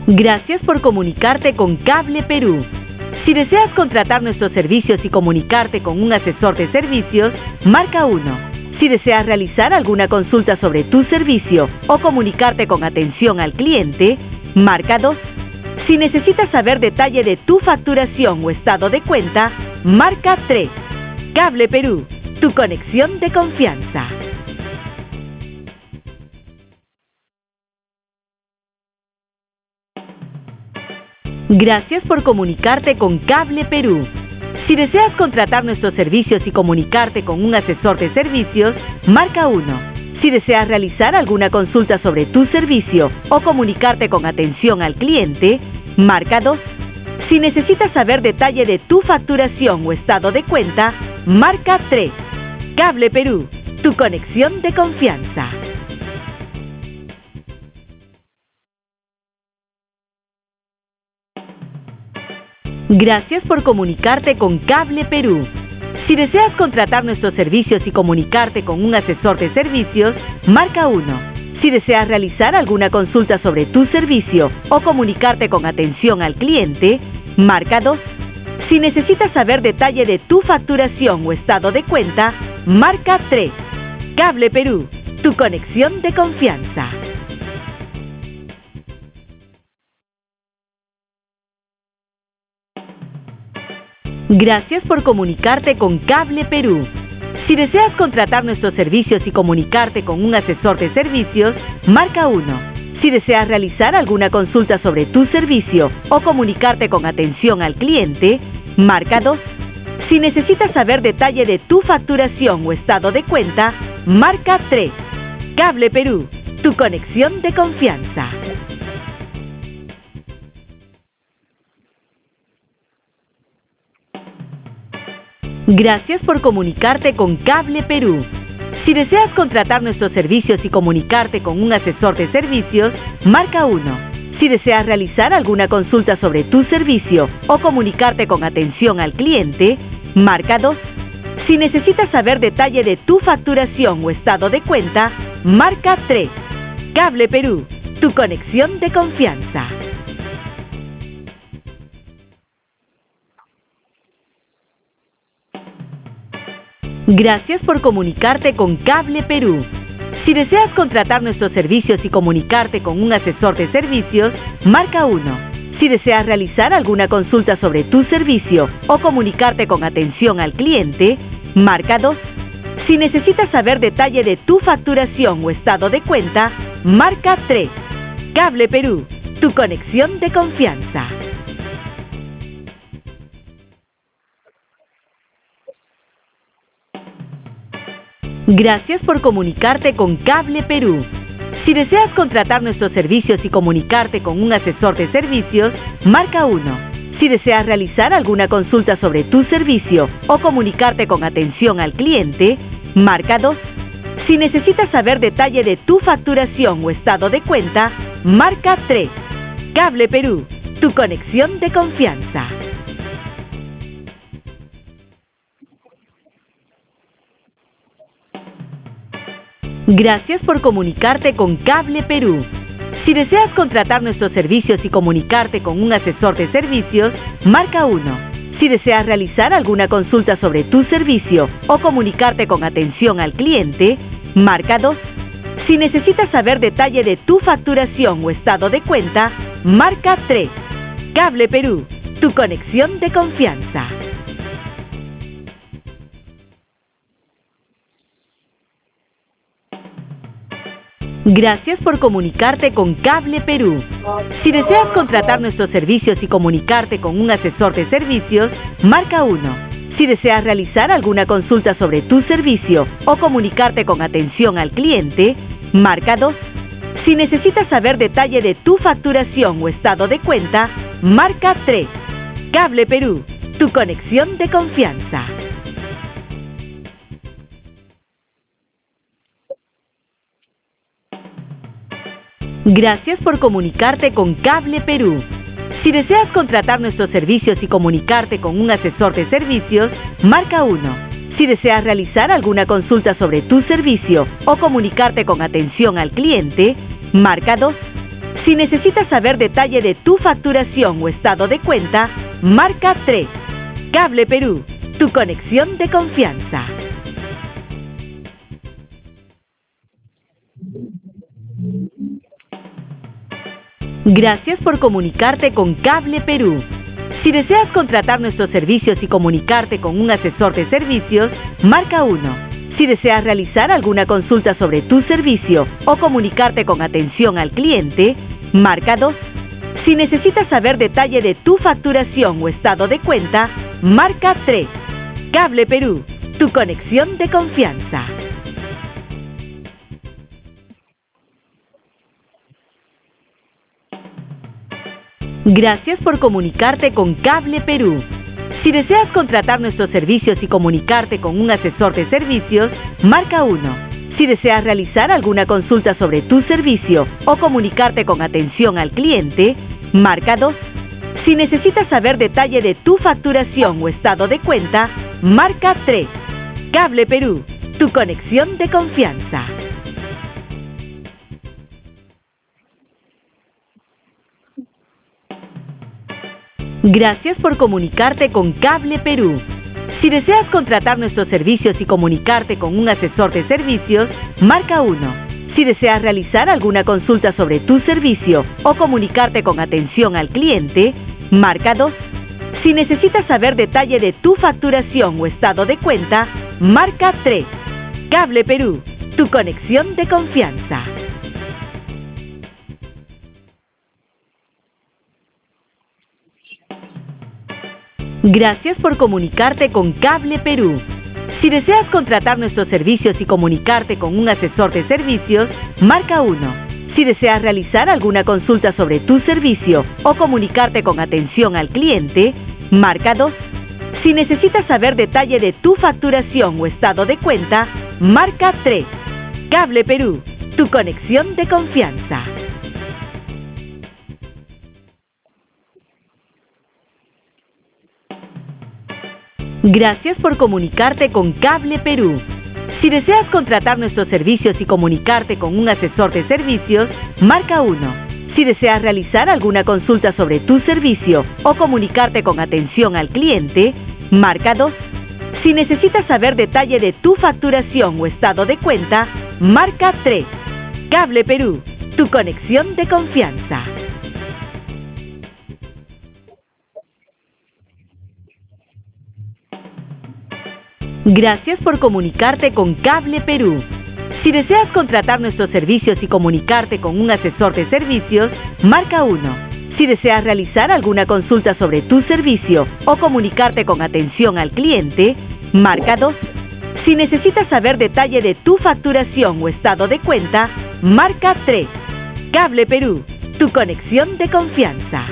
Gracias por comunicarte con Cable Perú. Si deseas contratar nuestros servicios y comunicarte con un asesor de servicios, marca 1. Si deseas realizar alguna consulta sobre tu servicio o comunicarte con atención al cliente, marca 2. Si necesitas saber detalle de tu facturación o estado de cuenta, marca 3. Cable Perú, tu conexión de confianza. Gracias por comunicarte con Cable Perú. Si deseas contratar nuestros servicios y comunicarte con un asesor de servicios, marca 1. Si deseas realizar alguna consulta sobre tu servicio o comunicarte con atención al cliente, marca 2. Si necesitas saber detalle de tu facturación o estado de cuenta, marca 3. Cable Perú, tu conexión de confianza. Gracias por comunicarte con Cable Perú. Si deseas contratar nuestros servicios y comunicarte con un asesor de servicios, marca 1. Si deseas realizar alguna consulta sobre tu servicio o comunicarte con atención al cliente, marca 2. Si necesitas saber detalle de tu facturación o estado de cuenta, marca 3. Cable Perú, tu conexión de confianza. Gracias por comunicarte con Cable Perú. Si deseas contratar nuestros servicios y comunicarte con un asesor de servicios, marca 1. Si deseas realizar alguna consulta sobre tu servicio o comunicarte con atención al cliente, marca 2. Si necesitas saber detalle de tu facturación o estado de cuenta, marca 3. Cable Perú, tu conexión de confianza. Gracias por comunicarte con Cable Perú. Si deseas contratar nuestros servicios y comunicarte con un asesor de servicios, marca 1. Si deseas realizar alguna consulta sobre tu servicio o comunicarte con atención al cliente, marca 2. Si necesitas saber detalle de tu facturación o estado de cuenta, marca 3. Cable Perú, tu conexión de confianza. Gracias por comunicarte con Cable Perú. Si deseas contratar nuestros servicios y comunicarte con un asesor de servicios, marca 1. Si deseas realizar alguna consulta sobre tu servicio o comunicarte con atención al cliente, marca 2. Si necesitas saber detalle de tu facturación o estado de cuenta, marca 3. Cable Perú, tu conexión de confianza. Gracias por comunicarte con Cable Perú. Si deseas contratar nuestros servicios y comunicarte con un asesor de servicios, marca 1. Si deseas realizar alguna consulta sobre tu servicio o comunicarte con atención al cliente, marca 2. Si necesitas saber detalle de tu facturación o estado de cuenta, marca 3. Cable Perú, tu conexión de confianza. Gracias por comunicarte con Cable Perú. Si deseas contratar nuestros servicios y comunicarte con un asesor de servicios, marca 1. Si deseas realizar alguna consulta sobre tu servicio o comunicarte con atención al cliente, marca 2. Si necesitas saber detalle de tu facturación o estado de cuenta, marca 3. Cable Perú, tu conexión de confianza. Gracias por comunicarte con Cable Perú. Si deseas contratar nuestros servicios y comunicarte con un asesor de servicios, marca 1. Si deseas realizar alguna consulta sobre tu servicio o comunicarte con atención al cliente, marca 2. Si necesitas saber detalle de tu facturación o estado de cuenta, marca 3. Cable Perú, tu conexión de confianza. Gracias por comunicarte con Cable Perú. Si deseas contratar nuestros servicios y comunicarte con un asesor de servicios, marca 1. Si deseas realizar alguna consulta sobre tu servicio o comunicarte con atención al cliente, marca 2. Si necesitas saber detalle de tu facturación o estado de cuenta, marca 3. Cable Perú, tu conexión de confianza. Gracias por comunicarte con Cable Perú. Si deseas contratar nuestros servicios y comunicarte con un asesor de servicios, marca 1. Si deseas realizar alguna consulta sobre tu servicio o comunicarte con atención al cliente, marca 2. Si necesitas saber detalle de tu facturación o estado de cuenta, marca 3. Cable Perú, tu conexión de confianza. Gracias por comunicarte con Cable Perú. Si deseas contratar nuestros servicios y comunicarte con un asesor de servicios, marca 1. Si deseas realizar alguna consulta sobre tu servicio o comunicarte con atención al cliente, marca 2. Si necesitas saber detalle de tu facturación o estado de cuenta, marca 3. Cable Perú, tu conexión de confianza. Gracias por comunicarte con Cable Perú. Si deseas contratar nuestros servicios y comunicarte con un asesor de servicios, marca 1. Si deseas realizar alguna consulta sobre tu servicio o comunicarte con atención al cliente, marca 2. Si necesitas saber detalle de tu facturación o estado de cuenta, marca 3. Cable Perú, tu conexión de confianza. Gracias por comunicarte con Cable Perú. Si deseas contratar nuestros servicios y comunicarte con un asesor de servicios, marca 1. Si deseas realizar alguna consulta sobre tu servicio o comunicarte con atención al cliente, marca 2. Si necesitas saber detalle de tu facturación o estado de cuenta, marca 3. Cable Perú, tu conexión de confianza. Gracias por comunicarte con Cable Perú. Si deseas contratar nuestros servicios y comunicarte con un asesor de servicios, marca 1. Si deseas realizar alguna consulta sobre tu servicio o comunicarte con atención al cliente, marca 2. Si necesitas saber detalle de tu facturación o estado de cuenta, marca 3. Cable Perú, tu conexión de confianza. Gracias por comunicarte con Cable Perú. Si deseas contratar nuestros servicios y comunicarte con un asesor de servicios, marca 1. Si deseas realizar alguna consulta sobre tu servicio o comunicarte con atención al cliente, marca 2. Si necesitas saber detalle de tu facturación o estado de cuenta, marca 3. Cable Perú, tu conexión de confianza.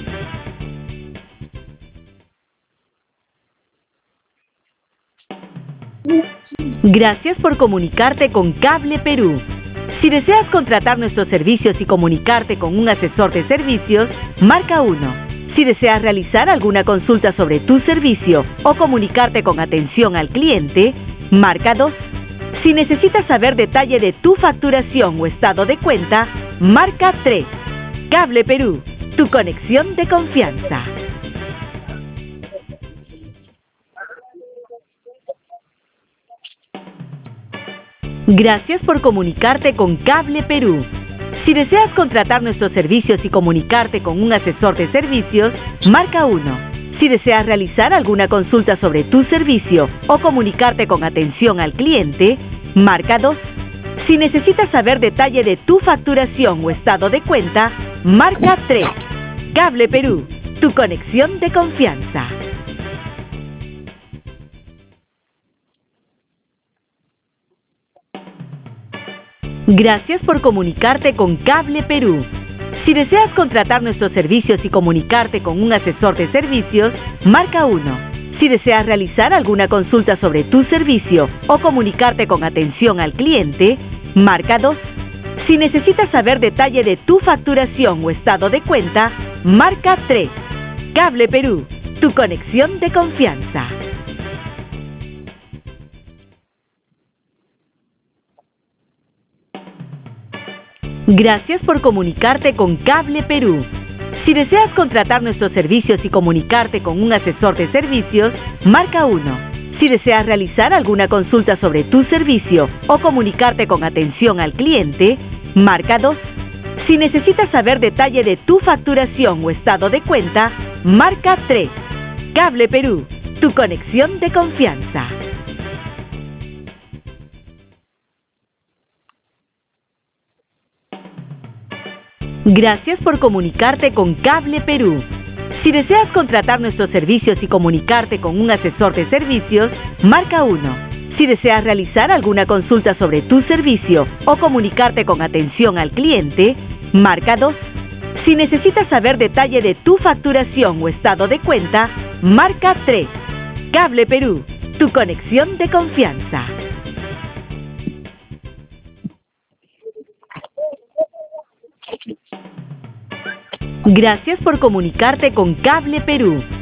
Gracias por comunicarte con Cable Perú. Si deseas contratar nuestros servicios y comunicarte con un asesor de servicios, marca 1. Si deseas realizar alguna consulta sobre tu servicio o comunicarte con atención al cliente, marca 2. Si necesitas saber detalle de tu facturación o estado de cuenta, marca 3. Cable Perú, tu conexión de confianza. Gracias por comunicarte con Cable Perú. Si deseas contratar nuestros servicios y comunicarte con un asesor de servicios, marca 1. Si deseas realizar alguna consulta sobre tu servicio o comunicarte con atención al cliente, marca 2. Si necesitas saber detalle de tu facturación o estado de cuenta, marca 3. Cable Perú, tu conexión de confianza. Gracias por comunicarte con Cable Perú. Si deseas contratar nuestros servicios y comunicarte con un asesor de servicios, marca 1. Si deseas realizar alguna consulta sobre tu servicio o comunicarte con atención al cliente, marca 2. Si necesitas saber detalle de tu facturación o estado de cuenta, marca 3. Cable Perú, tu conexión de confianza. Gracias por comunicarte con Cable Perú. Si deseas contratar nuestros servicios y comunicarte con un asesor de servicios, marca 1. Si deseas realizar alguna consulta sobre tu servicio o comunicarte con atención al cliente, marca 2. Si necesitas saber detalle de tu facturación o estado de cuenta, marca 3. Cable Perú, tu conexión de confianza. Gracias por comunicarte con Cable Perú. Si deseas contratar nuestros servicios y comunicarte con un asesor de servicios, marca 1. Si deseas realizar alguna consulta sobre tu servicio o comunicarte con atención al cliente, marca 2. Si necesitas saber detalle de tu facturación o estado de cuenta, marca 3. Cable Perú, tu conexión de confianza. Gracias por comunicarte con Cable Perú.